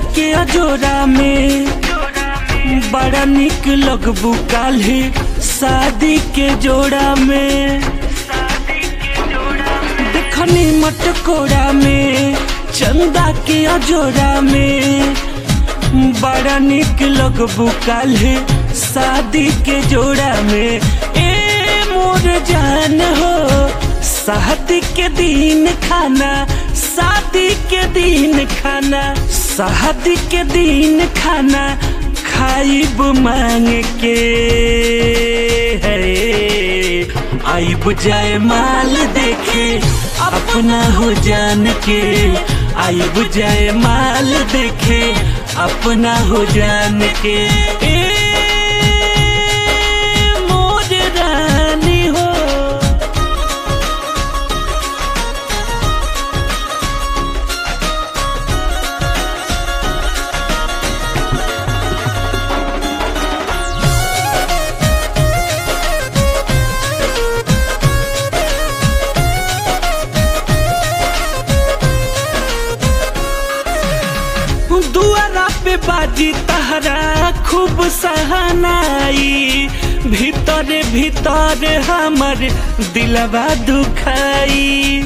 के अजोरा में बड़ा निक लगबू काल्हे शादी के जोड़ा में। देखनी मटकोरा में चंदा के अजोरा में बड़ा निक लगबू काल्हे शादी के जोड़ा में। ए मोर जान हो शादी के दिन खाना, शादी के दिन खाना, शादी के दिन खाना खाइब मांग के है। आइब जाए माल देखे अपना हो जान के, आइब जाए माल देखे अपना हो जान के। ए मोर रानी हो दुआरा पे बाजी तहरा खूब सहनाई, भीतर भीतर हमर दिलवा दुखाई।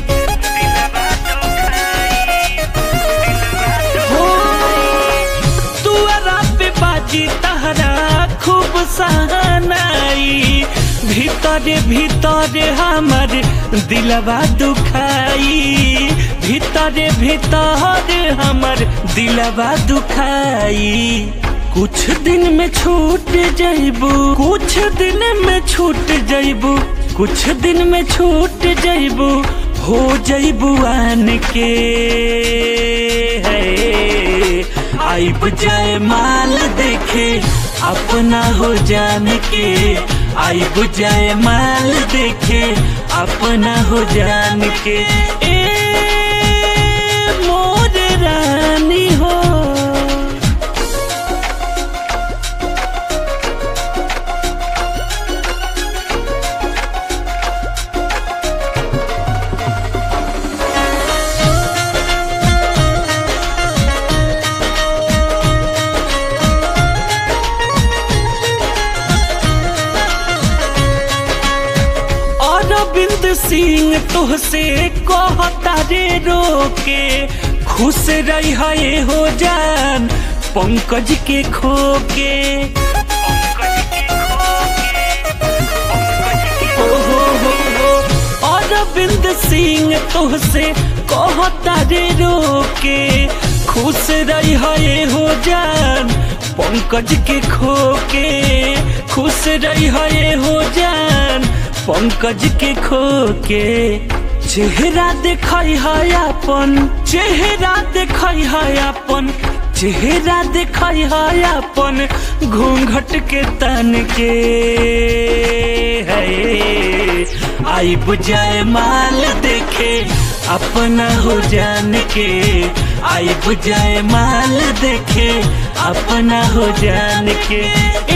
हो दुआरा पे बाजी तहरा खूब सहनाई, भीतर भीतर हमर दिलवा दुखाई, भीतर भीतर हमर दिलवा दुखाई। कुछ दिन में छूट जाइबू, कुछ दिन में छूट जाइबू, कुछ दिन में छूट जाइबू, हो जाइबू आन के है। आइब जाए माल देखे अपना हो जान के, आइब जाए माल देखे अपना हो जान के। ए मोर रानी हो अरविंद सिंह तोहसे कहता रे रोके, खुश रही है हो जान पंकज के खोके। अरविंद सिंह तोहसे कहता रे रोके, खुश रही है हो जान पंकज के खोके, खुश रही है हो जान पंकज के खोके। चेहरा देखई है अपन, चेहरा देखई है अपन, चेहरा देखई है अपन घूंघट के तन के है। आइब जाए माल देखे अपना हो जान के, आइब जाए माल देखे अपना हो जान के।